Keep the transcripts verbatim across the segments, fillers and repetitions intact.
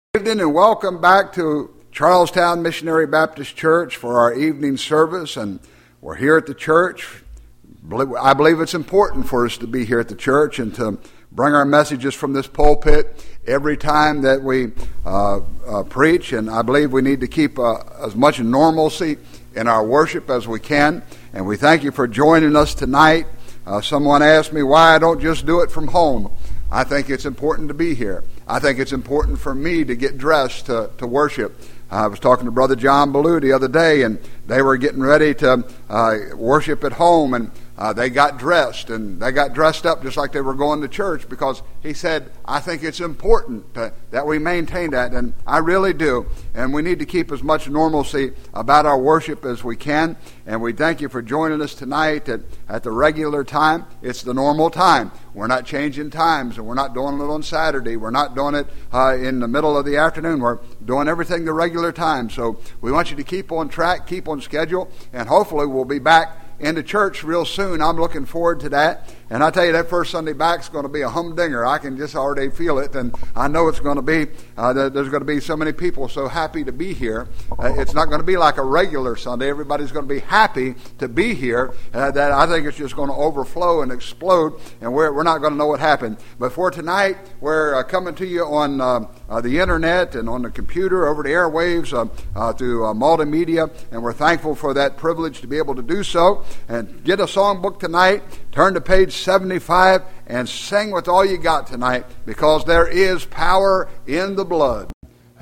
Good evening and welcome back to Charlestown Missionary Baptist Church for our evening service. And we're here at the church. I believe it's important for us to be here at the church and to bring our messages from this pulpit every time that we uh, uh, preach. And I believe we need to keep uh, as much normalcy in our worship as we can. And we thank you for joining us tonight. Uh, someone asked me why I don't just do it from home. I think it's important to be here. I think it's important for me to get dressed to, to worship. I was talking to Brother John Ballou the other day, and they were getting ready to uh, worship at home, and uh, they got dressed, and they got dressed up just like they were going to church, because he said, I think it's important to, that we maintain that, and I really do, and we need to keep as much normalcy about our worship as we can, and we thank you for joining us tonight at, at the regular time. It's the normal time. We're not changing times, and we're not doing it on Saturday. We're not doing it uh, in the middle of the afternoon. We're doing everything the regular time. So we want you to keep on track, keep on schedule, and hopefully we'll be back into church real soon. I'm looking forward to that. And I tell you, that first Sunday back is going to be a humdinger. I can just already feel it, and I know it's going to be, uh, there's going to be so many people so happy to be here. Uh, it's not going to be like a regular Sunday. Everybody's going to be happy to be here. Uh, that I think it's just going to overflow and explode, and we're, we're not going to know what happened. But for tonight, we're uh, coming to you on uh, uh, the internet and on the computer, over the airwaves, uh, uh, through uh, multimedia, and we're thankful for that privilege to be able to do so. And get a songbook tonight, turn to page seventy-five, and sing with all you got tonight, because there is power in the blood.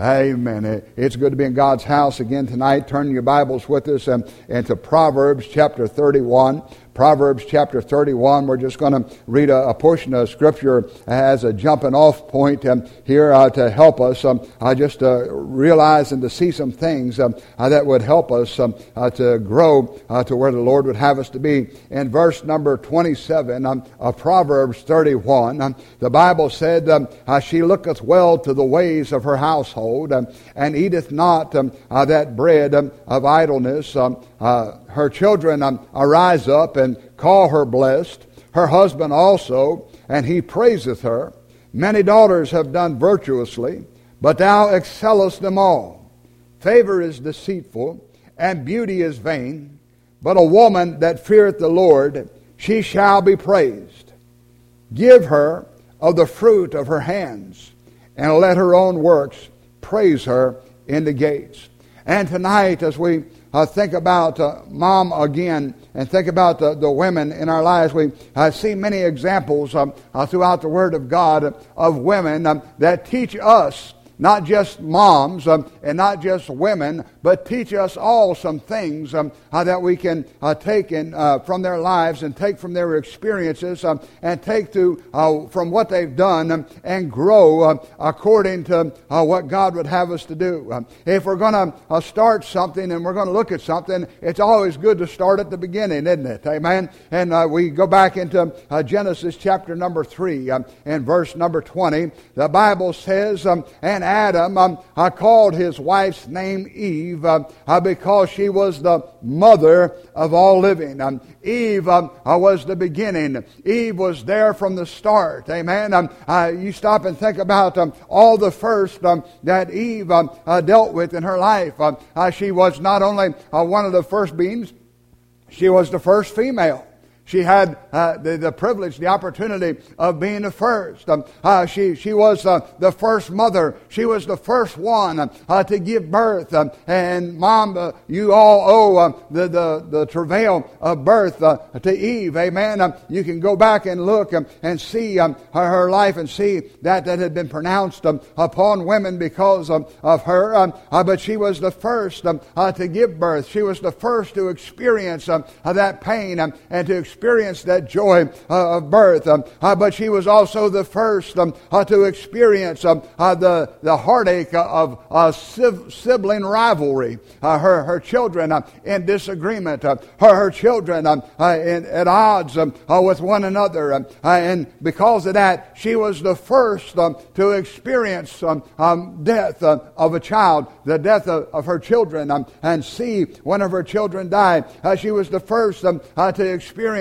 Amen. It's good to be in God's house again tonight. Turn your Bibles with us and, and to Proverbs chapter thirty-one. Proverbs chapter thirty-one. We're just going to read a, a portion of Scripture as a jumping off point um, here uh, to help us um, uh, just to realize and to see some things um, uh, that would help us um, uh, to grow uh, to where the Lord would have us to be. In verse number twenty-seven um, of Proverbs thirty-one, um, the Bible said, um, uh, She looketh well to the ways of her household, um, and eateth not um, uh, that bread um, of idleness. Um, uh, her children um, arise up and call her blessed, her husband also, and he praiseth her. Many daughters have done virtuously, but thou excellest them all. Favor is deceitful, and beauty is vain, but a woman that feareth the Lord, she shall be praised. Give her of the fruit of her hands, and let her own works praise her in the gates. And tonight, as we uh, think about uh, mom again, and think about the, the women in our lives, we uh, see many examples um, uh, throughout the Word of God of women um, that teach us, not just moms um, and not just women, but teach us all some things um, uh, that we can uh, take in, uh, from their lives and take from their experiences um, and take to uh, from what they've done um, and grow uh, according to uh, what God would have us to do. Um, if we're going to uh, start something and we're going to look at something, it's always good to start at the beginning, isn't it? Amen? And uh, we go back into uh, Genesis chapter number three um, and verse number twenty. The Bible says, um, and Adam um, uh, called his wife's name Eve uh, uh, because she was the mother of all living. Um, Eve um, uh, was the beginning. Eve was there from the start. Amen. Um, uh, you stop and think about um, all the first um, that Eve um, uh, dealt with in her life. Um, uh, she was not only uh, one of the first beings, she was the first female. She had uh, the, the privilege, the opportunity of being the first. Um, uh, she she was uh, the first mother. She was the first one uh, to give birth. Um, and Mom, uh, you all owe uh, the, the, the travail of birth uh, to Eve. Amen. Um, you can go back and look um, and see um, her, her life and see that that had been pronounced um, upon women because um, of her. Um, uh, but she was the first um, uh, to give birth. She was the first to experience um, uh, that pain um, and to experience Experienced that joy uh, of birth, um, uh, but she was also the first um, uh, to experience um, uh, the the heartache of uh, siv- sibling rivalry. Uh, her her children uh, in disagreement. Uh, her her children um, uh, in, at odds um, uh, with one another, um, uh, and because of that, she was the first um, to experience um, um, death uh, of a child, the death of, of her children, um, and see one of her children die. Uh, she was the first um, uh, to experience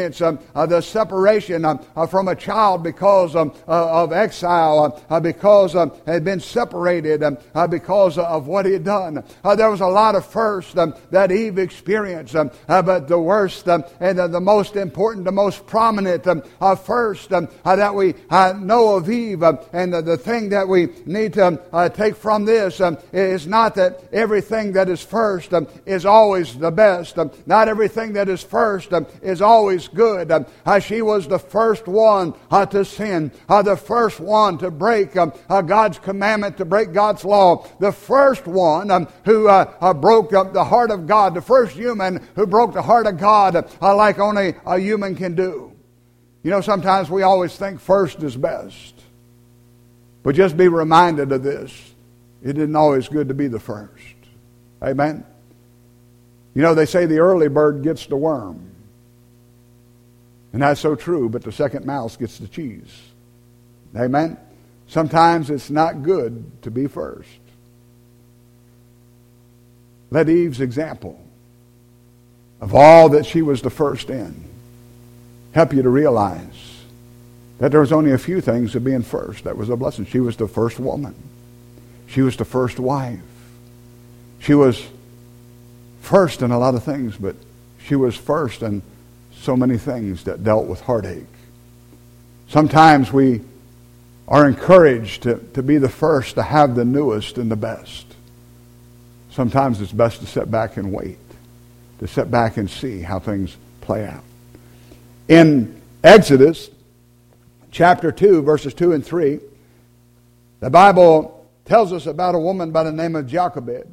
experience um, uh, the separation um, uh, from a child because um, uh, of exile, uh, because um, had been separated um, uh, because of what he had done. Uh, there was a lot of first um, that Eve experienced, um, uh, but the worst um, and uh, the most important, the most prominent um, uh, first um, uh, that we uh, know of Eve, uh, and the, the thing that we need to um, uh, take from this um, is not that everything that is first um, is always the best. Um, not everything that is first um, is always good. Um, uh, she was the first one uh, to sin, uh, the first one to break um, uh, God's commandment, to break God's law, the first one um, who uh, uh, broke uh, the heart of God, the first human who broke the heart of God uh, like only a human can do. You know, sometimes we always think first is best. But just be reminded of this. It isn't always good to be the first. Amen? You know, they say the early bird gets the worm. And that's so true, but the second mouse gets the cheese. Amen? Sometimes it's not good to be first. Let Eve's example of all that she was the first in help you to realize that there was only a few things of being first. That was a blessing. She was the first woman. She was the first wife. She was first in a lot of things, but she was first in so many things that dealt with heartache. Sometimes we are encouraged to, to be the first, to have the newest and the best. Sometimes it's best to sit back and wait, to sit back and see how things play out. In Exodus chapter two, verses two and three, the Bible tells us about a woman by the name of Jochebed.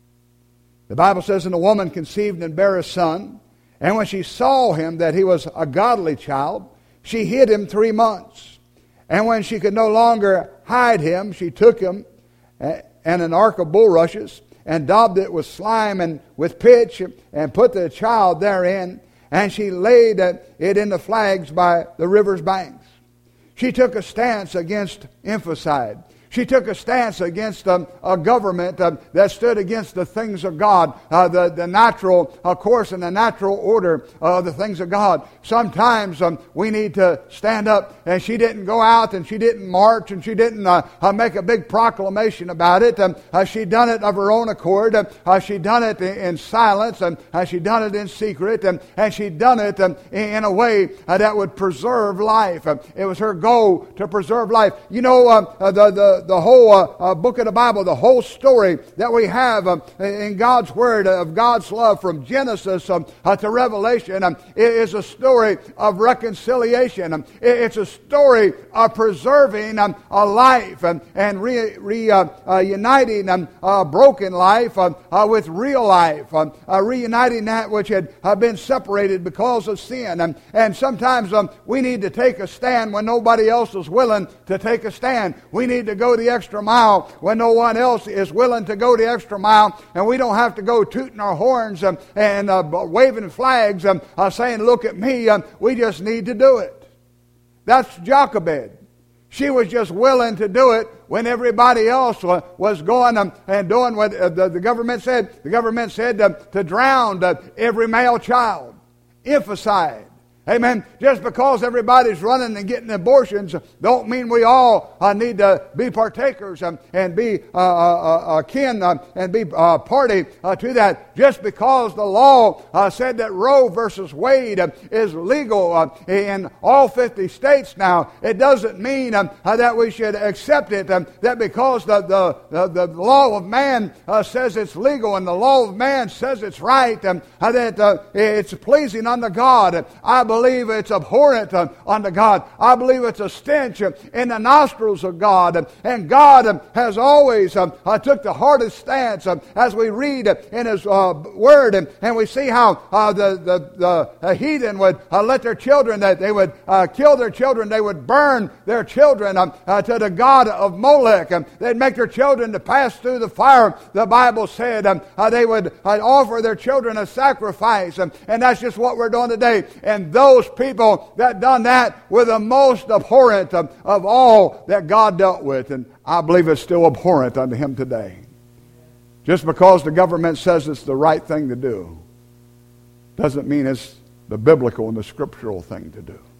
The Bible says, and the woman conceived and bare a son, and when she saw him that he was a godly child, she hid him three months. And when she could no longer hide him, she took him and an ark of bulrushes, and daubed it with slime and with pitch, and put the child therein, and she laid it in the flags by the river's banks. She took a stance against infanticide. She took a stance against um, a government uh, that stood against the things of God, uh, the, the natural uh, course and the natural order of the things of God. Sometimes um, we need to stand up, and she didn't go out and she didn't march and she didn't uh, uh, make a big proclamation about it. Um, uh, she done it of her own accord. Uh, uh, she done it in, in silence, and uh, she done it in secret, and, and she done it um, in, in a way uh, that would preserve life. Uh, it was her goal to preserve life. You know, uh, uh, the, the The whole uh, uh, book of the Bible, the whole story that we have um, in God's Word of God's love from Genesis um, uh, to Revelation um, is a story of reconciliation. Um, it's a story of preserving um, a life um, and re, re, uh, uh, uniting um, a broken life um, uh, with real life, um, uh, reuniting that which had uh, been separated because of sin. Um, and sometimes um, we need to take a stand when nobody else is willing to take a stand. We need to go the extra mile when no one else is willing to go the extra mile, and we don't have to go tooting our horns um, and uh, waving flags um, uh, saying, look at me. Um, we just need to do it. That's Jochebed. She was just willing to do it when everybody else uh, was going um, and doing what uh, the, the government said. The government said uh, to drown uh, every male child. Infanticide. Amen. Just because everybody's running and getting abortions don't mean we all uh, need to be partakers um, and be uh, uh, uh, kin uh, and be uh, party uh, to that. Just because the law uh, said that Roe versus Wade uh, is legal uh, in all fifty states now, it doesn't mean um, uh, that we should accept it. Um, that because the, the, the, the law of man uh, says it's legal and the law of man says it's right, um, uh, that uh, it's pleasing unto God. I believe I believe it's abhorrent uh, unto God. I believe it's a stench uh, in the nostrils of God. Uh, and God uh, has always uh, uh, took the hardest stance uh, as we read uh, in His uh, Word, and, and we see how uh, the, the, the uh, heathen would uh, let their children, that they would uh, kill their children, they would burn their children uh, uh, to the god of Molech. Um, they'd make their children to pass through the fire. The Bible said um, uh, they would uh, offer their children a sacrifice. Um, and that's just what we're doing today. And those people that done that were the most abhorrent of, of all that God dealt with. And I believe it's still abhorrent unto Him today. Just because the government says it's the right thing to do doesn't mean it's the biblical and the scriptural thing to do.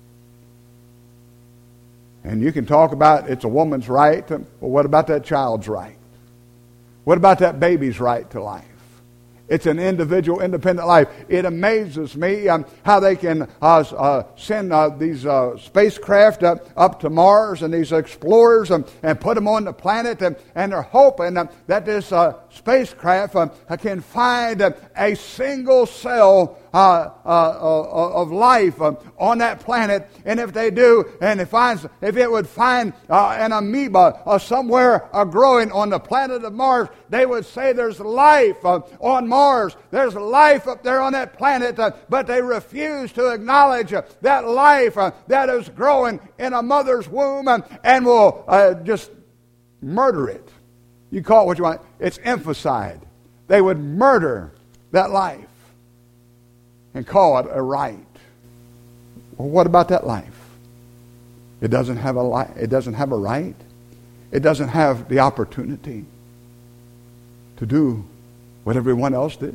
And you can talk about it's a woman's right, but what about that child's right? What about that baby's right to life? It's an individual, independent life. It amazes me um, how they can uh, uh, send uh, these uh, spacecraft uh, up to Mars and these explorers um, and put them on the planet, and, and they're hoping uh, that this uh, spacecraft uh, can find uh, a single cell uh, uh, uh, of life uh, on that planet. And if they do, and it finds, if it would find uh, an amoeba uh, somewhere uh, growing on the planet of Mars, they would say there's life uh, on Mars. There's life up there on that planet, uh, but they refuse to acknowledge uh, that life uh, that is growing in a mother's womb, uh, and will uh, just murder it. You call it what you want. It's infanticide. They would murder that life and call it a right. Well, what about that life? It doesn't have a li- It doesn't have a right. It doesn't have the opportunity to do what everyone else did.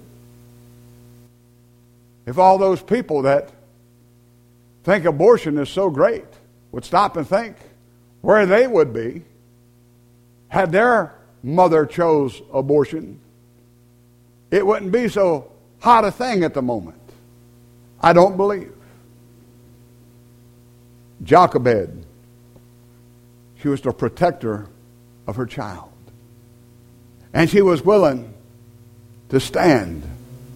If all those people that think abortion is so great would stop and think where they would be had their mother chose abortion, it wouldn't be so hot a thing at the moment. I don't believe. Jochebed, she was the protector of her child. And she was willing to stand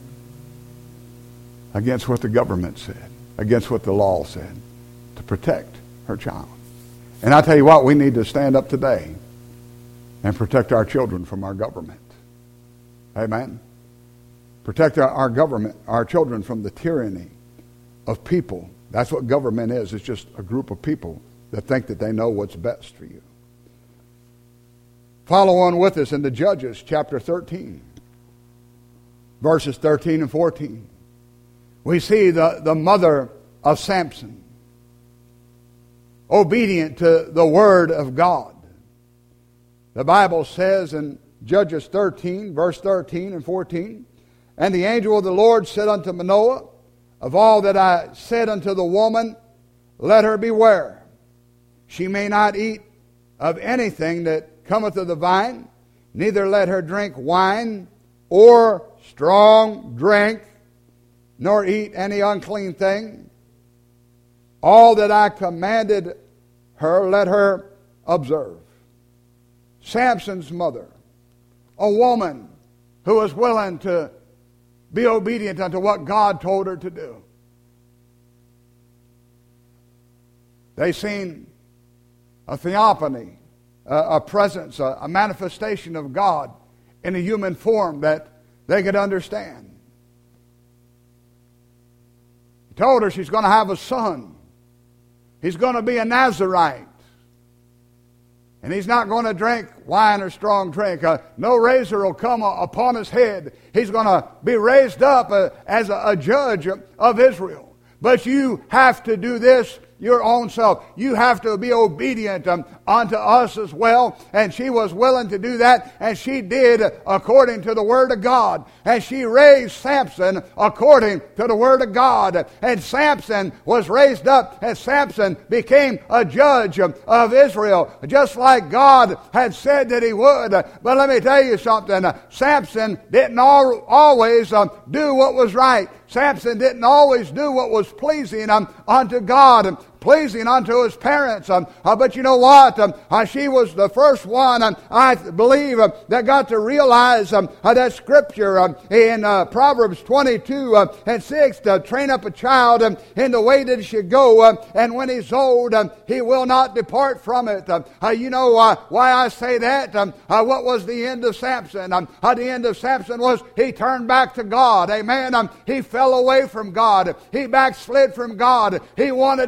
against what the government said, against what the law said, to protect her child. And I tell you what, we need to stand up today and protect our children from our government. Amen. Protect our, our government, our children from the tyranny of people. That's what government is. It's just a group of people that think that they know what's best for you. Follow on with us into Judges chapter thirteen, verses thirteen and fourteen. We see the, the mother of Samson, obedient to the word of God. The Bible says in Judges thirteen, verse thirteen and fourteen, and the angel of the Lord said unto Manoah, of all that I said unto the woman, let her beware. She may not eat of anything that cometh of the vine, neither let her drink wine or strong drink, nor eat any unclean thing. All that I commanded her, let her observe. Samson's mother, a woman who was willing to be obedient unto what God told her to do. They seen a theophany, a, a presence, a, a manifestation of God in a human form that they could understand. He told her she's going to have a son. He's going to be a Nazarite. And he's not going to drink wine or strong drink. Uh, no razor will come uh, upon his head. He's going to be raised up uh, as a, a judge of Israel. But you have to do this your own self. You have to be obedient um, unto us as well. And she was willing to do that, and she did according to the Word of God. And she raised Samson according to the Word of God. And Samson was raised up, and Samson became a judge of Israel, just like God had said that he would. But let me tell you something. Samson didn't al- always um, do what was right. Samson didn't always do what was pleasing um, unto God, pleasing unto his parents. Um, uh, but you know what? Um, uh, she was the first one, um, I believe, uh, that got to realize um, uh, that scripture um, in uh, Proverbs twenty-two uh, and six, to train up a child um, in the way that he should go, um, and when he's old, um, he will not depart from it. Um, uh, you know uh, why I say that? Um, uh, what was the end of Samson? Um, uh, the end of Samson was he turned back to God. Amen. Um, he fell away from God. He backslid from God. He wanted the Philistines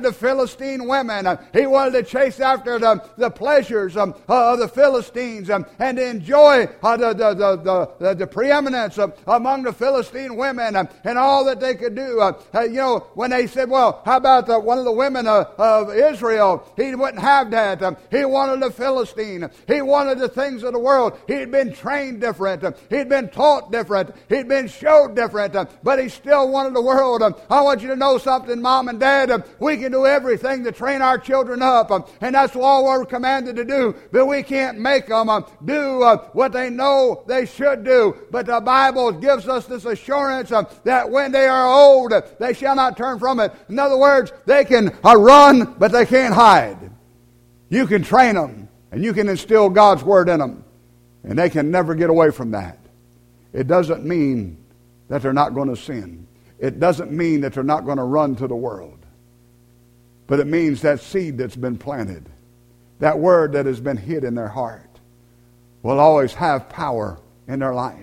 Philistine women. Uh, he wanted to chase after the, the pleasures um, uh, of the Philistines um, and to enjoy uh, the, the, the, the, the preeminence uh, among the Philistine women uh, and all that they could do. Uh, uh, you know, when they said, well, how about the, one of the women uh, of Israel? He wouldn't have that. Um, he wanted a Philistine. He wanted the things of the world. He'd been trained different. Uh, he'd been taught different. He'd been showed different. Uh, but he still wanted the world. Uh, I want you to know something, Mom and Dad. Uh, we can do everything to train our children up. Uh, and that's all we're commanded to do. But we can't make them uh, do uh, what they know they should do. But the Bible gives us this assurance uh, that when they are old, uh, they shall not turn from it. In other words, they can uh, run, but they can't hide. You can train them, and you can instill God's word in them, and they can never get away from that. It doesn't mean that they're not going to sin. It doesn't mean that they're not going to run to the world. But it means that seed that's been planted, that word that has been hid in their heart, will always have power in their life.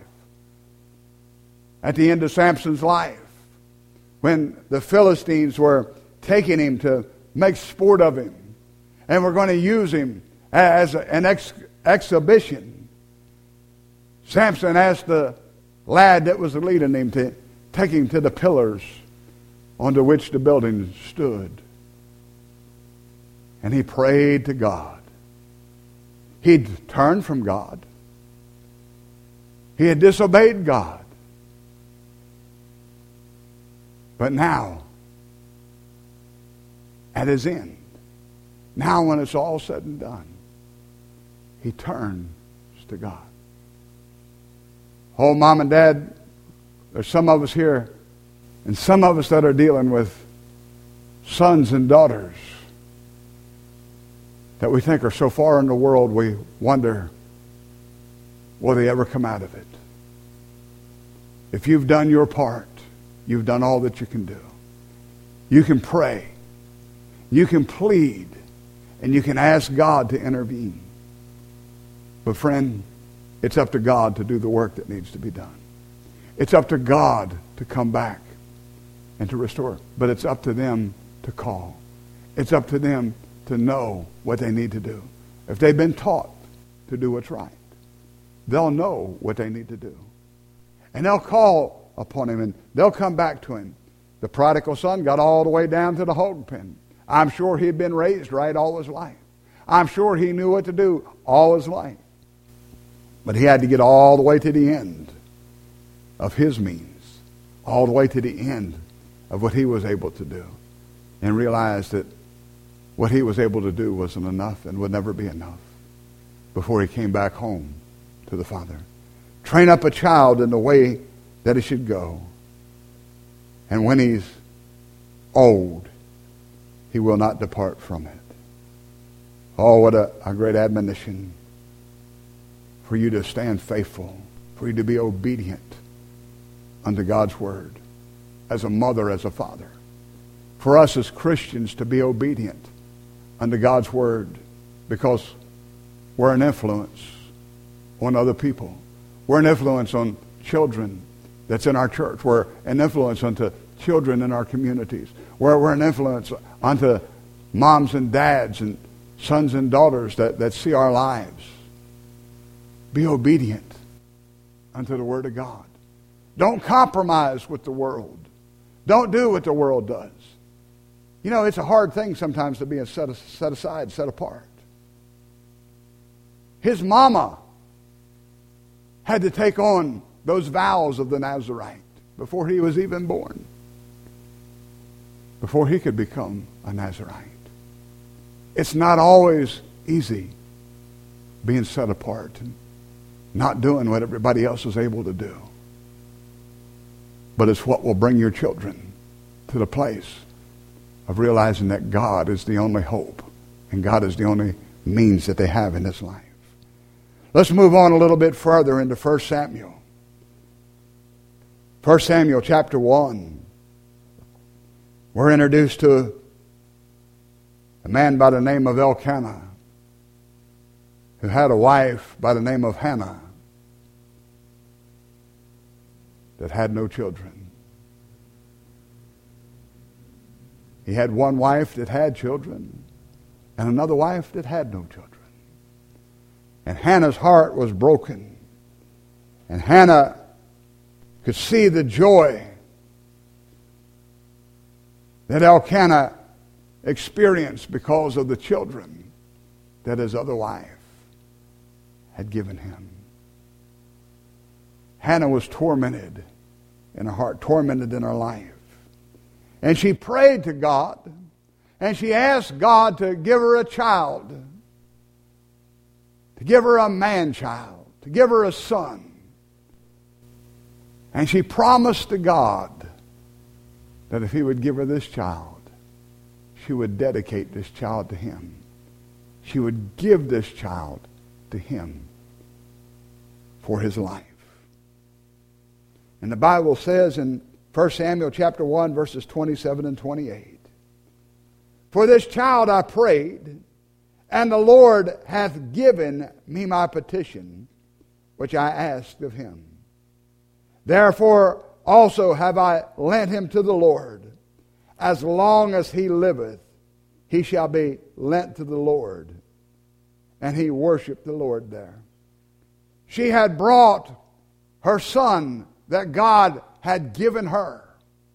At the end of Samson's life, when the Philistines were taking him to make sport of him, and were going to use him as an ex- exhibition, Samson asked the lad that was leading him to take him to the pillars onto which the building stood. And he prayed to God. He'd turned from God. He had disobeyed God. But now, at his end, now when it's all said and done, he turns to God. Oh, Mom and Dad, there's some of us here, and some of us that are dealing with sons and daughters that we think are so far in the world, we wonder, will they ever come out of it? If you've done your part, you've done all that you can do. You can pray. You can plead. And you can ask God to intervene. But friend, it's up to God to do the work that needs to be done. It's up to God to come back and to restore. But it's up to them to call. It's up to them to know what they need to do. If they've been taught to do what's right, they'll know what they need to do. And they'll call upon him and they'll come back to him. The prodigal son got all the way down to the hog pen. I'm sure he'd been raised right all his life. I'm sure he knew what to do all his life. But he had to get all the way to the end of his means, all the way to the end of what he was able to do, and realize that what he was able to do wasn't enough and would never be enough before he came back home to the Father. Train up a child in the way that he should go. And when he's old, he will not depart from it. Oh, what a, a great admonition for you to stand faithful, for you to be obedient unto God's word, as a mother, as a father. For us as Christians to be obedient unto God's word, because we're an influence on other people. We're an influence on children that's in our church. We're an influence onto children in our communities. We're, we're an influence onto moms and dads and sons and daughters that, that see our lives. Be obedient unto the word of God. Don't compromise with the world. Don't do what the world does. You know, it's a hard thing sometimes to be set, set aside, set apart. His mama had to take on those vows of the Nazarite before he was even born, before he could become a Nazarite. It's not always easy being set apart and not doing what everybody else is able to do. But it's what will bring your children to the place of realizing that God is the only hope and God is the only means that they have in this life. Let's move on a little bit further into First Samuel. First Samuel chapter one. We're introduced to a man by the name of Elkanah, who had a wife by the name of Hannah that had no children. He had one wife that had children and another wife that had no children. And Hannah's heart was broken. And Hannah could see the joy that Elkanah experienced because of the children that his other wife had given him. Hannah was tormented in her heart, tormented in her life. And she prayed to God, and she asked God to give her a child, to give her a man-child, to give her a son. And she promised to God that if he would give her this child, she would dedicate this child to him. She would give this child to him for his life. And the Bible says in First Samuel chapter one, verses twenty-seven and twenty-eight, "For this child I prayed, and the Lord hath given me my petition, which I asked of him. Therefore also have I lent him to the Lord. As long as he liveth, he shall be lent to the Lord." And he worshiped the Lord there. She had brought her son that God had given her.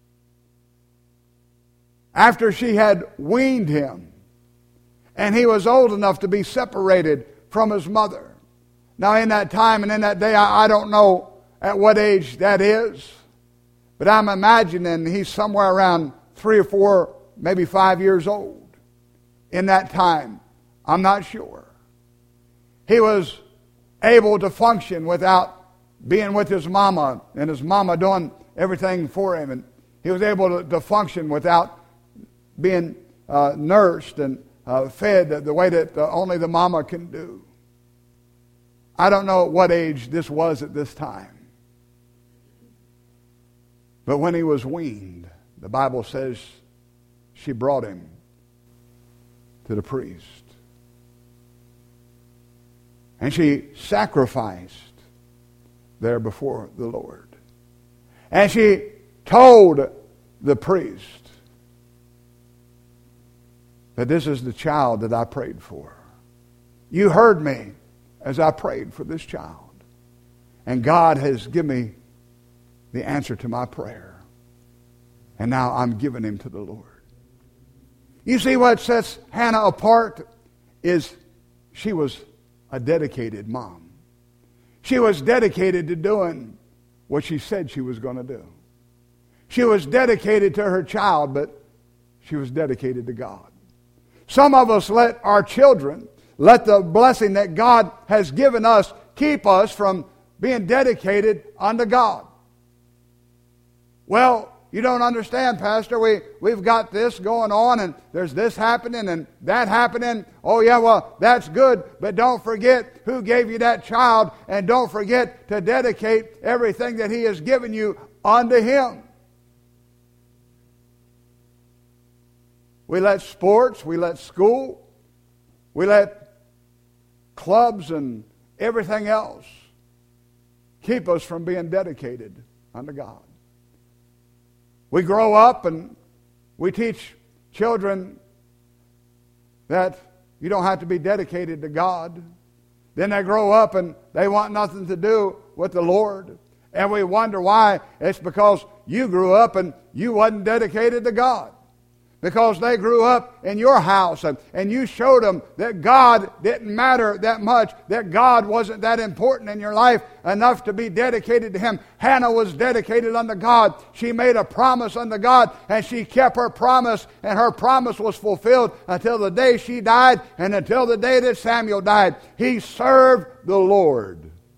After she had weaned him, and he was old enough to be separated from his mother. Now in that time and in that day, I, I don't know at what age that is, but I'm imagining he's somewhere around three or four, maybe five years old. In that time, I'm not sure. He was able to function without being with his mama, and his mama doing everything for him. And he was able to, to function without being uh, nursed and uh, fed the, the way that uh, only the mama can do. I don't know at what age this was at this time. But when he was weaned, the Bible says she brought him to the priest. And she sacrificed there before the Lord. And she told the priest that this is the child that I prayed for. You heard me as I prayed for this child. And God has given me the answer to my prayer. And now I'm giving him to the Lord. You see what sets Hannah apart is she was a dedicated mom. She was dedicated to doing what she said she was going to do. She was dedicated to her child, but she was dedicated to God. Some of us let our children, let the blessing that God has given us keep us from being dedicated unto God. Well, you don't understand, Pastor. We, we've got this going on, and there's this happening and that happening. Oh, yeah, well, that's good. But don't forget who gave you that child, and don't forget to dedicate everything that he has given you unto him. We let sports, we let school, we let clubs and everything else keep us from being dedicated unto God. We grow up and we teach children that you don't have to be dedicated to God. Then they grow up and they want nothing to do with the Lord. And we wonder why. It's because you grew up and you wasn't dedicated to God. Because they grew up in your house and, and you showed them that God didn't matter that much, that God wasn't that important in your life enough to be dedicated to him. Hannah was dedicated unto God. She made a promise unto God, and she kept her promise, and her promise was fulfilled until the day she died and until the day that Samuel died. He served the Lord.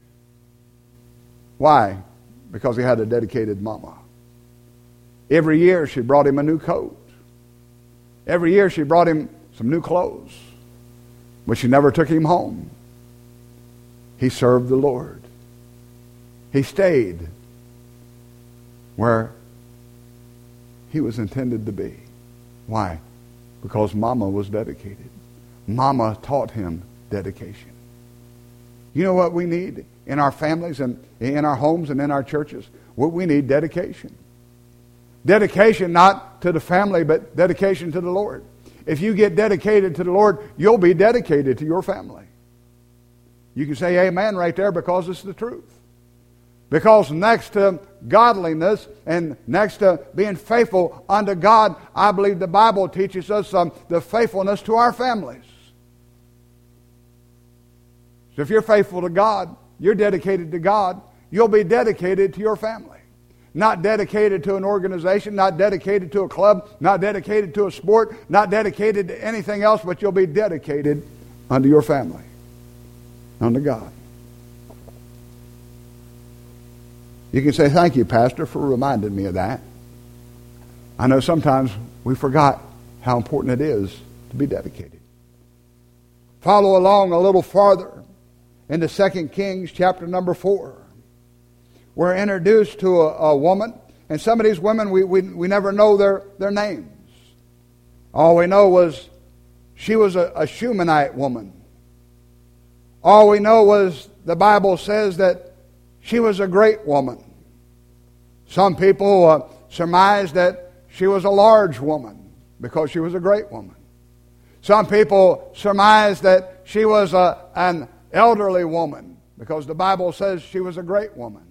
Why? Because he had a dedicated mama. Every year she brought him a new coat. Every year she brought him some new clothes, but she never took him home. He served the Lord. He stayed where he was intended to be. Why? Because Mama was dedicated. Mama taught him dedication. You know what we need in our families and in our homes and in our churches? What we need dedication. Dedication not to the family, but dedication to the Lord. If you get dedicated to the Lord, you'll be dedicated to your family. You can say amen right there because it's the truth. Because next to godliness and next to being faithful unto God, I believe the Bible teaches us um, the faithfulness to our families. So if you're faithful to God, you're dedicated to God, you'll be dedicated to your family. Not dedicated to an organization, not dedicated to a club, not dedicated to a sport, not dedicated to anything else, but you'll be dedicated unto your family, unto God. You can say, thank you, Pastor, for reminding me of that. I know sometimes we forgot how important it is to be dedicated. Follow along a little farther into Second Kings chapter number four. We're introduced to a, a woman, and some of these women, we, we, we never know their, their names. All we know was she was a, a Shunammite woman. All we know was the Bible says that she was a great woman. Some people uh, surmise that she was a large woman because she was a great woman. Some people surmise that she was a, an elderly woman because the Bible says she was a great woman.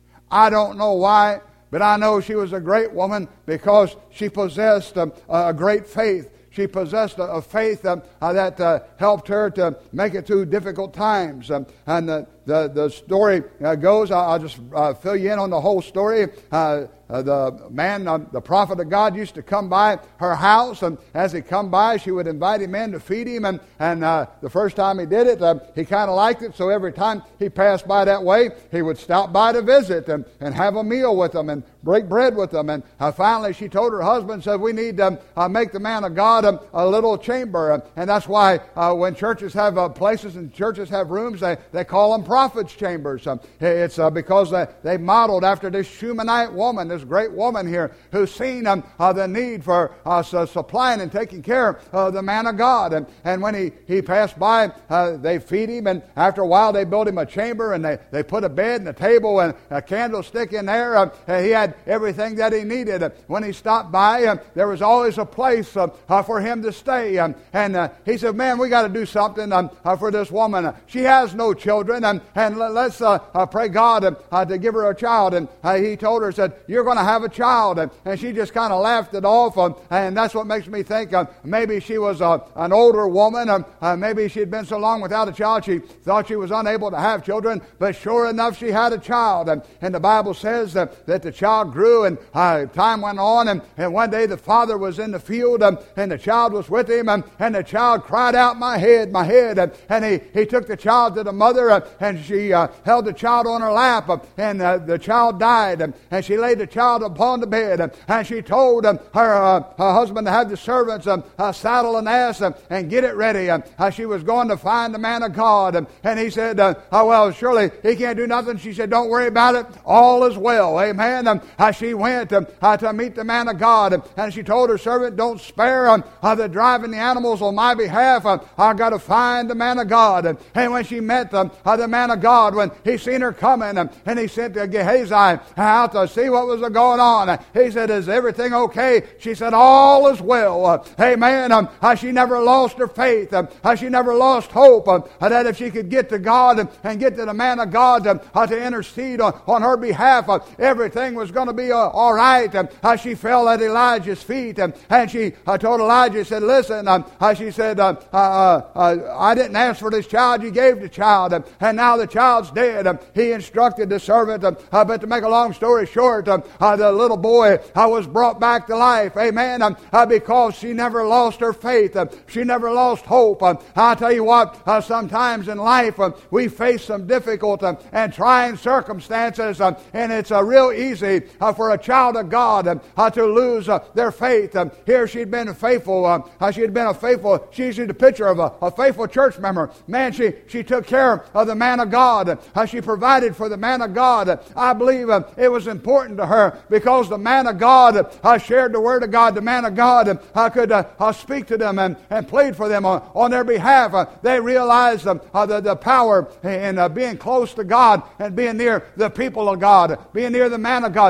I don't know why, but I know she was a great woman because she possessed a, a great faith. She possessed a, a faith um, uh, that uh, helped her to make it through difficult times. Um, and the, the, the story uh, goes, I'll, I'll just uh, fill you in on the whole story. Uh, Uh, the man, uh, the prophet of God, used to come by her house, and as he come by, she would invite him in to feed him. And, and uh, the first time he did it, uh, he kind of liked it. So every time he passed by that way, he would stop by to visit and, and have a meal with them and break bread with them. And uh, finally, she told her husband, said, "We need to uh, make the man of God a, a little chamber." And that's why uh, when churches have uh, places and churches have rooms, they, they call them prophets' chambers. Um, it's uh, because they, they modeled after this Shunammite woman, this great woman here who's seen um, uh, the need for uh, supplying and taking care of the man of God. And, and when he, he passed by, uh, they feed him, and after a while they built him a chamber, and they, they put a bed and a table and a candlestick in there. Uh, and he had everything that he needed. Uh, when he stopped by, uh, there was always a place uh, uh, for him to stay. Um, and uh, he said, "Man, we got to do something um, uh, for this woman. Uh, she has no children, um, and let's uh, uh, pray God uh, uh, to give her a child." And uh, he told her, said, "You're going to have a child." And, and she just kind of laughed it off. Um, and that's what makes me think uh, maybe she was uh, an older woman. Um, uh, maybe she'd been so long without a child she thought she was unable to have children. But sure enough, she had a child. And, and the Bible says uh, that the child grew, and uh, time went on. And, and one day the father was in the field, um, and the child was with him. Um, and the child cried out, "My head, my head." And, and he, he took the child to the mother, uh, and she uh, held the child on her lap. Uh, and uh, the child died. Um, and she laid the child upon the bed, um, and she told um, her, uh, her husband to have the servants um, uh, saddle an ass um, and get it ready. Um, uh, she was going to find the man of God, um, and he said, uh, oh, well, surely he can't do nothing. She said, "Don't worry about it. All is well." Amen. Um, uh, she went um, uh, to meet the man of God, um, and she told her servant, "Don't spare um, uh, the driving the animals on my behalf. Um, I've got to find the man of God." Um, and when she met um, uh, the man of God, when he seen her coming, um, and he sent uh, Gehazi out to see what was going on, uh, he said, "Is everything okay?" She said, "All is well." Uh, amen. Um, uh, she never lost her faith. Um, uh, she never lost hope um, uh, that if she could get to God um, and get to the man of God um, uh, to intercede on, on her behalf, uh, everything was going to be uh, all right. Um, uh, she fell at Elijah's feet, um, and she uh, told Elijah, said, "Listen," um, uh, she said, uh, uh, uh, "I didn't ask for this child. You gave the child, um, and now the child's dead." Um, he instructed the servant, um, uh, but to make a long story short, um, uh, the little boy uh, was brought back to life. Amen. Um, uh, because she never lost her faith. Uh, she never lost hope. Uh, I'll tell you what, uh, sometimes in life uh, we face some difficult uh, and trying circumstances, uh, and it's uh, real easy uh, for a child of God uh, uh, to lose uh, their faith. Uh, here she'd been faithful. Uh, uh, she had been a faithful, she's the picture of a, a faithful church member. Man, she, she took care of the man of God. Uh, she provided for the man of God. Uh, I believe uh, it was important to her because the man of God uh, shared the word of God. The man of God uh, could uh, uh, speak to them and, and plead for them on, on their behalf. Uh, they realized uh, uh, the, the power in uh, being close to God and being near the people of God, being near the man of God.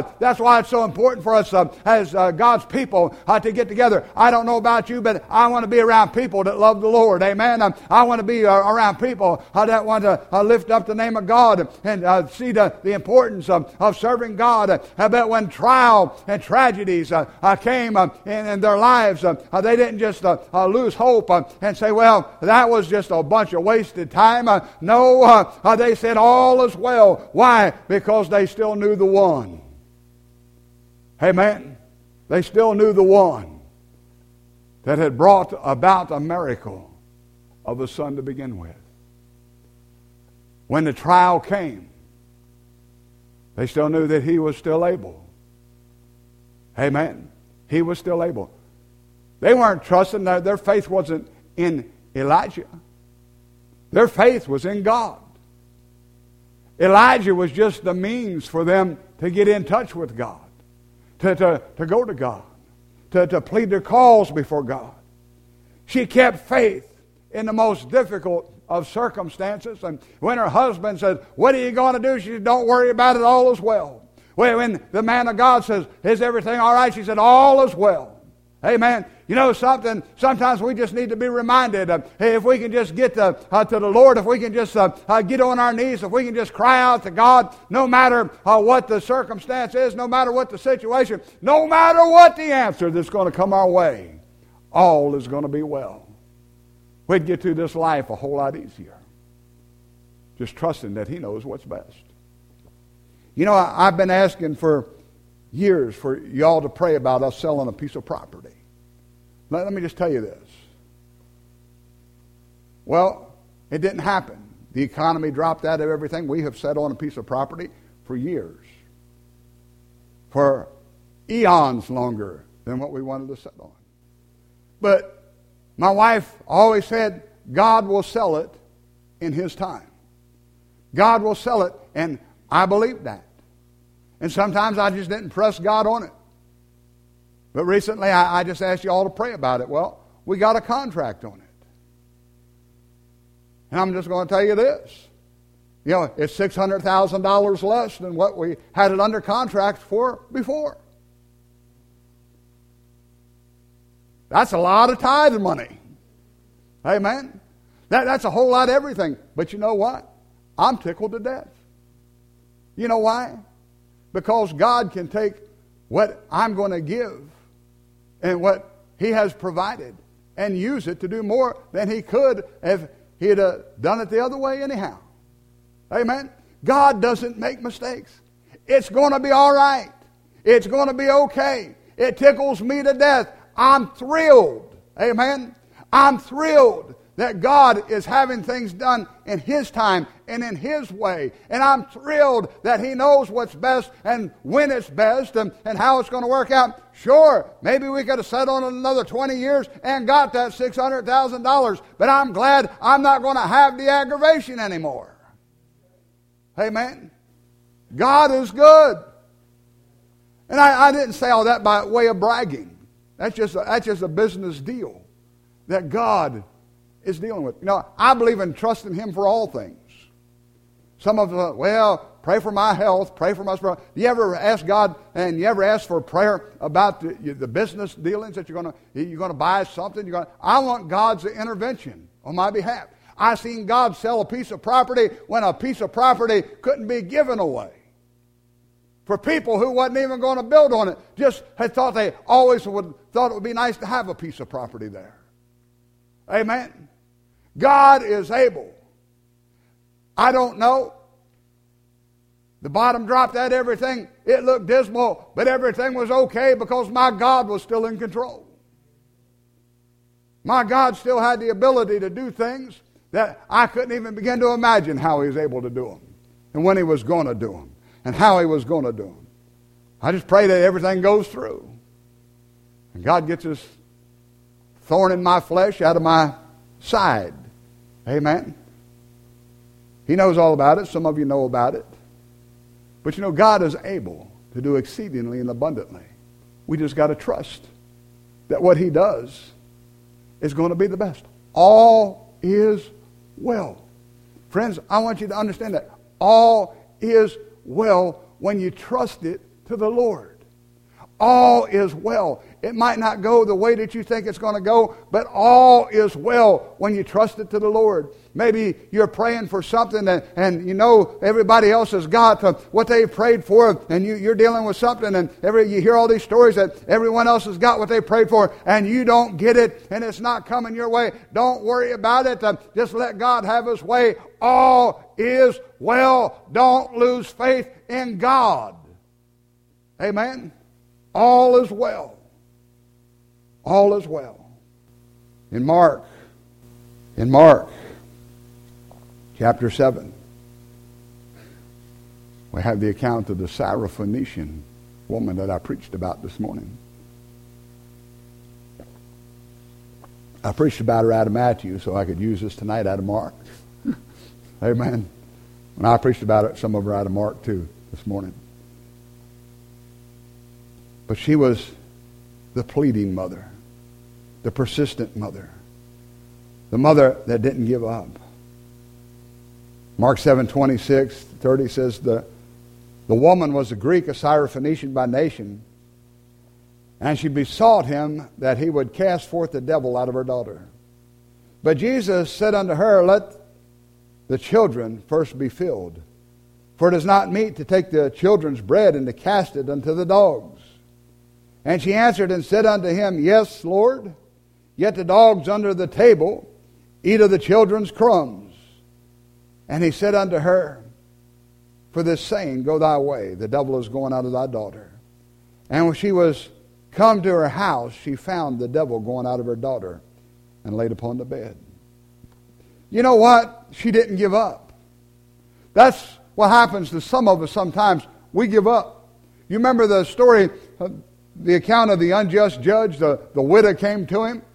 why, that's why it's so important for us uh, as uh, God's people uh, to get together. I don't know about you, but I want to be around people that love the Lord. Amen. Um, I want to be uh, around people uh, that want to uh, lift up the name of God and uh, see the, the importance of, of serving God. Uh, I bet when trial and tragedies uh, uh, came uh, in, in their lives, uh, uh, they didn't just uh, uh, lose hope uh, and say, well, that was just a bunch of wasted time. Uh, no, uh, uh, they said all is well. Why? Because they still knew the one. Amen. They still knew the one that had brought about a miracle of a son to begin with. When the trial came, they still knew that he was still able. Amen. He was still able. They weren't trusting, their, their faith wasn't in Elijah. Their faith was in God. Elijah was just the means for them to get in touch with God, to, to, to go to God, to, to plead their cause before God. She kept faith in the most difficult of circumstances. And when her husband said, what are you going to do? She said, don't worry about it, all is well. Well, when the man of God says, is everything all right? She said, all is well. Amen. You know something, sometimes we just need to be reminded, uh, hey, if we can just get to, uh, to the Lord, if we can just uh, uh, get on our knees, if we can just cry out to God, no matter uh, what the circumstance is, no matter what the situation, no matter what the answer that's going to come our way, all is going to be well. We'd get through this life a whole lot easier. Just trusting that He knows what's best. You know, I, I've been asking for years for y'all to pray about us selling a piece of property. Let, let me just tell you this. Well, it didn't happen. The economy dropped out of everything. We have sat on a piece of property for years. For eons longer than what we wanted to sit on. But my wife always said, God will sell it in His time. God will sell it, and I believe that. And sometimes I just didn't press God on it. But recently I, I just asked you all to pray about it. Well, we got a contract on it. And I'm just going to tell you this. You know, it's six hundred thousand dollars less than what we had it under contract for before. That's a lot of tithe money. Amen. That, that's a whole lot of everything. But you know what? I'm tickled to death. You know why? Because God can take what I'm going to give and what He has provided and use it to do more than He could if He had uh, done it the other way anyhow. Amen? God doesn't make mistakes. It's going to be all right. It's going to be okay. It tickles me to death. I'm thrilled. Amen? I'm thrilled that God is having things done in His time and in His way. And I'm thrilled that He knows what's best and when it's best and, and how it's going to work out. Sure, maybe we could have sat on it another twenty years and got that six hundred thousand dollars. But I'm glad I'm not going to have the aggravation anymore. Amen? God is good. And I, I didn't say all that by way of bragging. That's just a, that's just a business deal that God is dealing with. You know, I believe in trusting Him for all things. Some of us, well, pray for my health, pray for my spirit. You ever ask God, and you ever ask for prayer about the, the business dealings that you're going to you're going to buy something? You're going. I want God's intervention on my behalf. I seen God sell a piece of property when a piece of property couldn't be given away. For people who wasn't even going to build on it, just had thought they always would thought it would be nice to have a piece of property there. Amen. God is able. I don't know. The bottom dropped out everything. It looked dismal, but everything was okay because my God was still in control. My God still had the ability to do things that I couldn't even begin to imagine how He was able to do them and when He was going to do them and how He was going to do them. I just pray that everything goes through and God gets His thorn in my flesh out of my side. Amen. He knows all about it. Some of you know about it. But you know, God is able to do exceedingly and abundantly. We just got to trust that what He does is going to be the best. All is well. Friends, I want you to understand that. All is well when you trust it to the Lord. All is well. It might not go the way that you think it's going to go, but all is well when you trust it to the Lord. Maybe you're praying for something and, and you know everybody else has got uh, what they've prayed for, and you, you're dealing with something, and every, you hear all these stories that everyone else has got what they prayed for, and you don't get it, and it's not coming your way. Don't worry about it. Uh, just let God have His way. All is well. Don't lose faith in God. Amen? All is well. All is well. In Mark, in Mark, chapter seven, we have the account of the Syrophoenician woman that I preached about this morning. I preached about her out of Matthew, so I could use this tonight out of Mark. Amen. And I preached about it, some of her out of Mark too, this morning. But she was the pleading mother, the persistent mother, the mother that didn't give up. Mark seven twenty-six, thirty says, the, the woman was a Greek, a Syrophoenician by nation, and she besought him that he would cast forth the devil out of her daughter. But Jesus said unto her, let the children first be filled, for it is not meet to take the children's bread and to cast it unto the dogs. And she answered and said unto him, Yes, Lord, yet the dogs under the table eat of the children's crumbs. And he said unto her, For this saying, go thy way, the devil is going out of thy daughter. And when she was come to her house, she found the devil going out of her daughter and laid upon the bed. You know what? She didn't give up. That's what happens to some of us sometimes. We give up. You remember the story, uh, the account of the unjust judge? The, the widow came to him,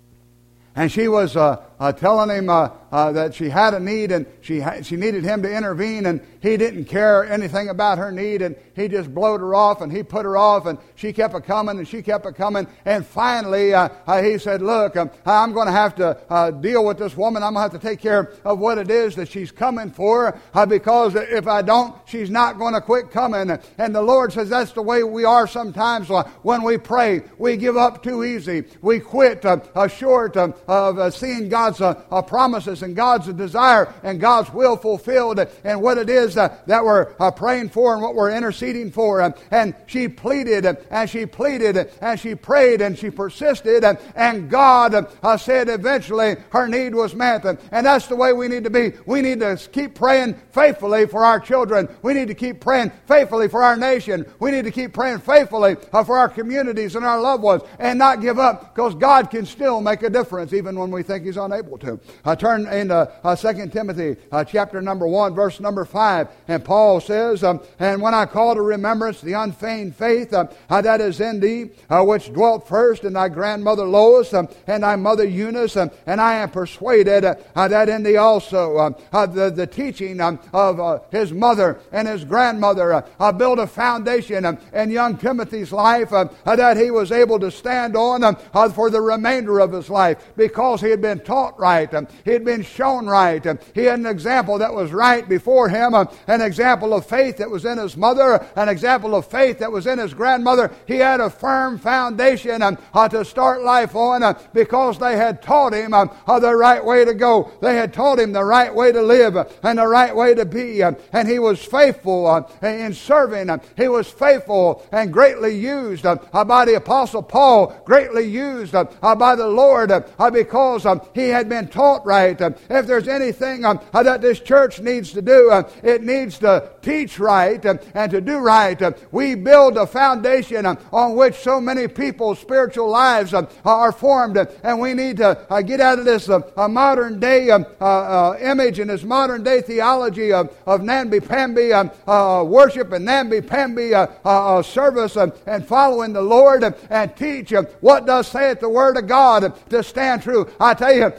and she was uh, uh, telling him uh, uh, that she had a need, and she ha- she needed him to intervene, and he didn't care anything about her need, and he just blowed her off, and he put her off, and she kept a coming, and she kept a coming, and finally uh, uh, he said, look, um, I'm going to have to uh, deal with this woman. I'm going to have to take care of what it is that she's coming for, uh, because if I don't, she's not going to quit coming. And the Lord says that's the way we are sometimes uh, when we pray. We give up too easy. We quit uh, uh, short uh, of uh, seeing God's uh, uh, promises and God's desire and God's will fulfilled, and what it is uh, that we're uh, praying for and what we're interceding for. Uh, and she pleaded uh, and she pleaded uh, and she prayed and she persisted, uh, and God uh, said eventually her need was met. Uh, and that's the way we need to be. We need to keep praying faithfully for our children. We need to keep praying faithfully for our nation. We need to keep praying faithfully uh, for our communities and our loved ones, and not give up, because God can still make a difference even when we think He's unable to. Uh, turn into uh, Second Timothy uh, chapter number one, verse number five, and Paul says, um, And when I call to remembrance the unfeigned faith uh, uh, that is in thee, uh, which dwelt first in thy grandmother Lois um, and thy mother Eunice, um, and I am persuaded uh, uh, that in thee also uh, uh, the, the teaching um, of uh, his mother and his grandmother uh, uh, built a foundation um, in young Timothy's life uh, uh, that he was able to stand on um, uh, for the remainder of his life, because he had been taught right, um, he had been shown right, um, he had an example that was right before him, um, an example of faith that was in his mother, an example of faith that was in his grandmother. He had a firm foundation um, uh, to start life on, uh, because they had taught him um, uh, the right way to go. They had taught him the right way to live uh, and the right way to be, uh, and he was faithful uh, in serving. Uh, he was faithful and greatly used uh, by the Apostle Paul, greatly used uh, by the Lord, uh, because uh, he had been taught right. Uh, if there's anything uh, that this church needs to do, uh, it needs to teach right uh, and to do right. Uh, we build a foundation uh, on which so many people's spiritual lives uh, are formed, uh, and we need to uh, get out of this uh, modern day uh, uh, image and this modern day theology of, of namby-pamby uh, uh, worship and namby-pamby uh, uh, uh, service uh, and following the Lord, uh, and teach uh, what does saith the Word of God uh, to stand true. I tell you,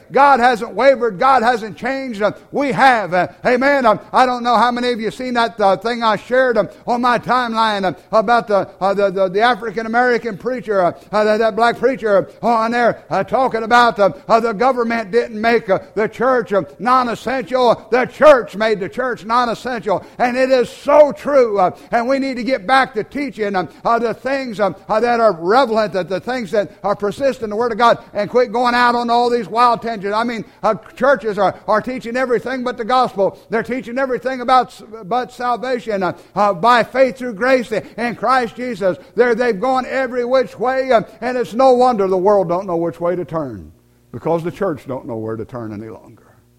God hasn't wavered. God hasn't changed. Uh, we have. Uh, amen. Uh, I don't know how many of you have seen that uh, thing I shared uh, on my timeline uh, about the, uh, the, the, the African-American preacher, uh, uh, that, that black preacher uh, on there uh, talking about uh, uh, the government didn't make uh, the church uh, non-essential. The church made the church non-essential. And it is so true. Uh, and we need to get back to teaching uh, uh, the things uh, uh, that are relevant, uh, the things that are persistent in the Word of God, and quit going out on all these wild tangents. I mean, uh, churches are, are teaching everything but the gospel. They're teaching everything about but salvation uh, uh, by faith through grace in Christ Jesus. They're, they've gone every which way, uh, and it's no wonder the world don't know which way to turn, because the church don't know where to turn any longer.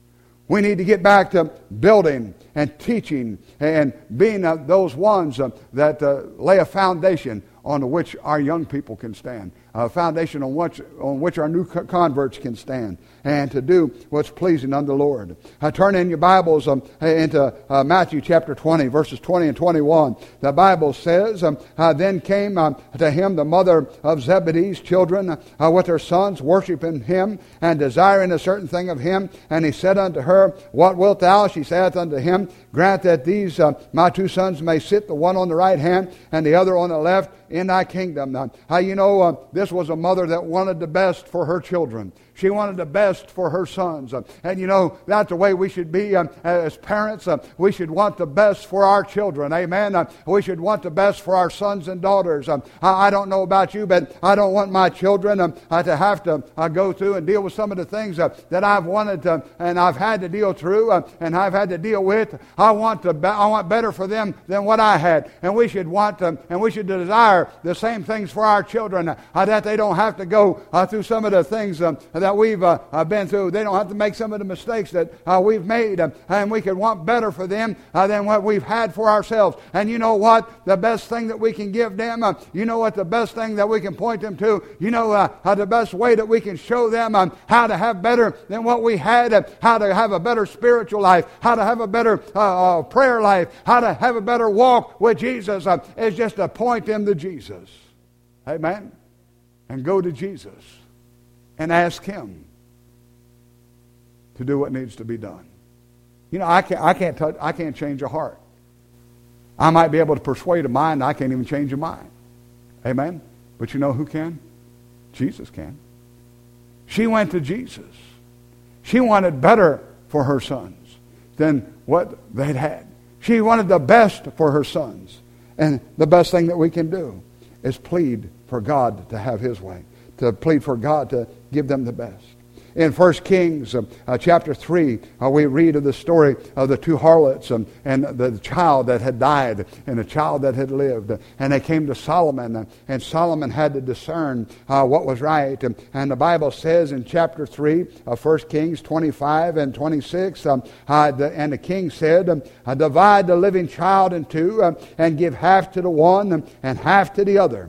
We need to get back to building and teaching and being uh, those ones uh, that uh, lay a foundation on which our young people can stand, a foundation on which, on which our new converts can stand, and to do what's pleasing unto the Lord. Uh, turn in your Bibles um, into uh, Matthew chapter twenty, verses twenty and twenty-one. The Bible says, um, uh, Then came um, to him the mother of Zebedee's children uh, with her sons, worshiping him, and desiring a certain thing of him. And he said unto her, What wilt thou? She saith unto him, Grant that these uh, my two sons may sit, the one on the right hand and the other on the left, in thy kingdom. Now, uh, you know, uh, this was a mother that wanted the best for her children. She wanted the best for her sons. Uh, and you know, that's the way we should be um, as parents. Uh, we should want the best for our children. Amen. Uh, we should want the best for our sons and daughters. Um, I, I don't know about you, but I don't want my children um, uh, to have to uh, go through and deal with some of the things uh, that I've wanted to, and I've had to deal through, uh, and I've had to deal with. I want to. Be- I want better for them than what I had. And we should want them, and we should desire the same things for our children, uh, that they don't have to go uh, through some of the things um, that we've uh, uh, been through. They don't have to make some of the mistakes that uh, we've made, uh, and we could want better for them uh, than what we've had for ourselves. And you know what? The best thing that we can give them, uh, you know what the best thing that we can point them to, you know uh, uh, the best way that we can show them um, how to have better than what we had, uh, how to have a better spiritual life, how to have a better uh, uh, prayer life, how to have a better walk with Jesus, uh, is just to point them to Jesus. Amen. And go to Jesus and ask Him to do what needs to be done. You know, I can't, I can't touch, I can't change a heart. I might be able to persuade a mind. I can't even change a mind. Amen. But you know who can? Jesus can. She went to Jesus. She wanted better for her sons than what they'd had. She wanted the best for her sons. And the best thing that we can do is plead for God to have His way, to plead for God to give them the best. In First Kings uh, uh, chapter three, uh, we read of the story of the two harlots um, and the child that had died and the child that had lived. And they came to Solomon, uh, and Solomon had to discern uh, what was right. And, and the Bible says in chapter three of First Kings twenty-five and twenty-six, um, uh, the, and the king said, um, Divide the living child in two, uh, and give half to the one um, and half to the other.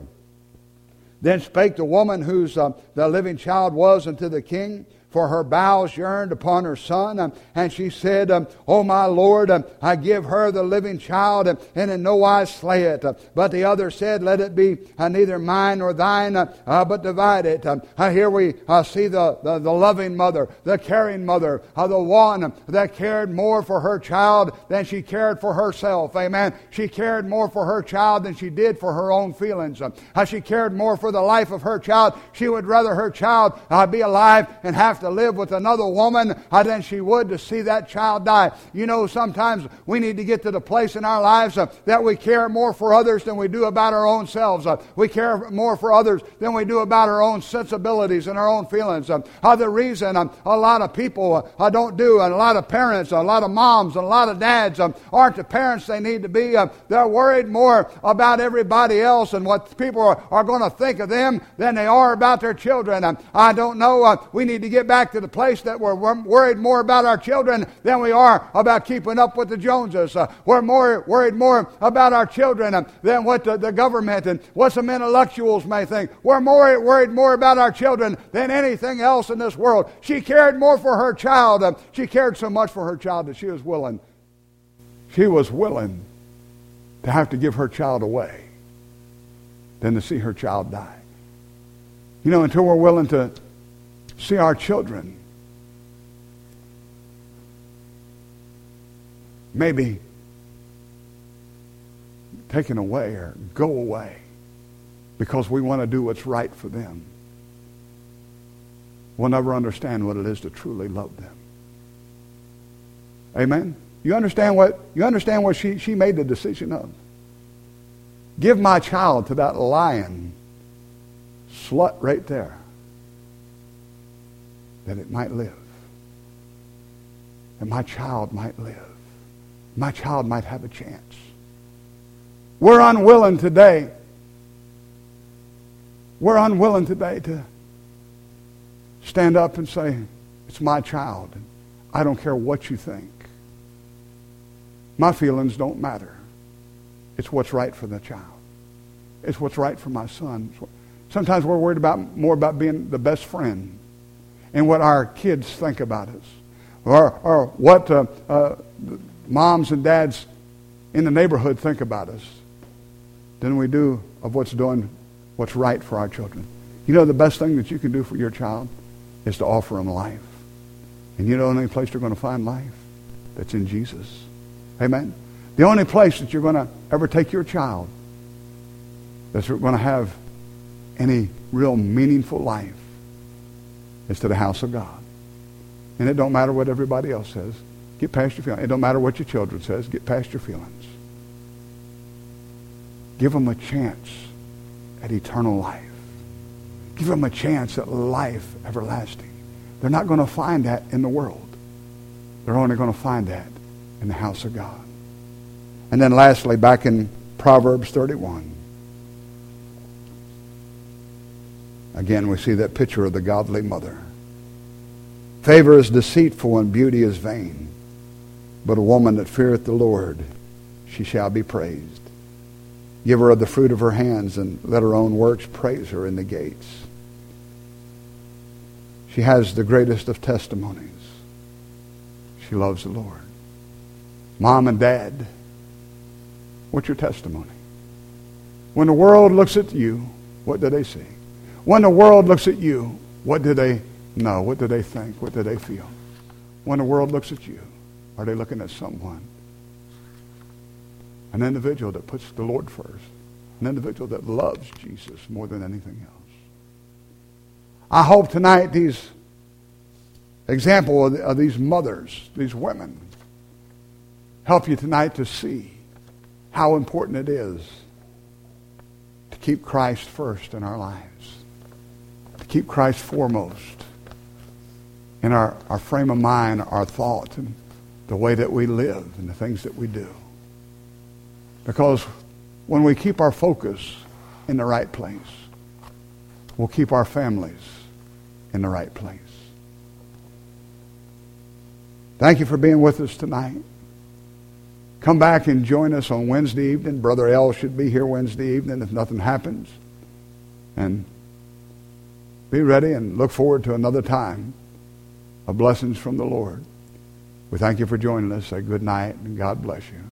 Then spake the woman whose uh, the living child was unto the king, for her bowels yearned upon her son. Um, and she said, um, O my Lord, um, I give her the living child, um, and in no wise slay it. Uh, but the other said, Let it be uh, neither mine nor thine, uh, uh, but divide it. Um, uh, here we uh, see the, the, the loving mother, the caring mother, uh, the one that cared more for her child than she cared for herself. Amen. She cared more for her child than she did for her own feelings. Uh, uh, she cared more for the life of her child. She would rather her child uh, be alive and have to live with another woman uh, than she would to see that child die. You know, sometimes we need to get to the place in our lives uh, that we care more for others than we do about our own selves. Uh, we care more for others than we do about our own sensibilities and our own feelings. Uh, uh, the reason um, a lot of people uh, don't do, and a lot of parents, a lot of moms, and a lot of dads um, aren't the parents they need to be. Uh, they're worried more about everybody else and what people are, are going to think of them than they are about their children. Um, I don't know. Uh, we need to get back to the place that we're worried more about our children than we are about keeping up with the Joneses. Uh, we're more worried more about our children uh, than what the, the government and what some intellectuals may think. We're more worried more about our children than anything else in this world. She cared more for her child. Uh, she cared so much for her child that she was willing. She was willing to have to give her child away than to see her child die. You know, until we're willing to see our children maybe taken away or go away because we want to do what's right for them, we'll never understand what it is to truly love them. Amen? You understand what you understand what she, she made the decision of? Give my child to that lying slut right there, that it might live. That my child might live. My child might have a chance. We're unwilling today. We're unwilling today to stand up and say, it's my child. I don't care what you think. My feelings don't matter. It's what's right for the child. It's what's right for my son. Sometimes we're worried about more about being the best friend and what our kids think about us, or or what uh, uh, moms and dads in the neighborhood think about us, than we do of what's doing what's right for our children. You know, the best thing that you can do for your child is to offer them life. And you know the only place you're going to find life? That's in Jesus. Amen? The only place that you're going to ever take your child that's going to have any real meaningful life is to the house of God. And it don't matter what everybody else says. Get past your feelings. It don't matter what your children says. Get past your feelings. Give them a chance at eternal life. Give them a chance at life everlasting. They're not going to find that in the world. They're only going to find that in the house of God. And then lastly, back in Proverbs thirty-one, again we see that picture of the godly mother. Favor is deceitful and beauty is vain, but a woman that feareth the Lord, she shall be praised. Give her of the fruit of her hands, and let her own works praise her in the gates. She has the greatest of testimonies. She loves the Lord. Mom and Dad, what's your testimony? When the world looks at you, what do they see? When the world looks at you, what do they know? What do they think? What do they feel? When the world looks at you, are they looking at someone? An individual that puts the Lord first. An individual that loves Jesus more than anything else. I hope tonight these example of, of these mothers, these women, help you tonight to see how important it is to keep Christ first in our lives. To keep Christ foremost in our, our frame of mind, our thought, and the way that we live and the things that we do. Because when we keep our focus in the right place, we'll keep our families in the right place. Thank you for being with us tonight. Come back and join us on Wednesday evening. Brother L should be here Wednesday evening if nothing happens. And be ready and look forward to another time of blessings from the Lord. We thank you for joining us. Say good night and God bless you.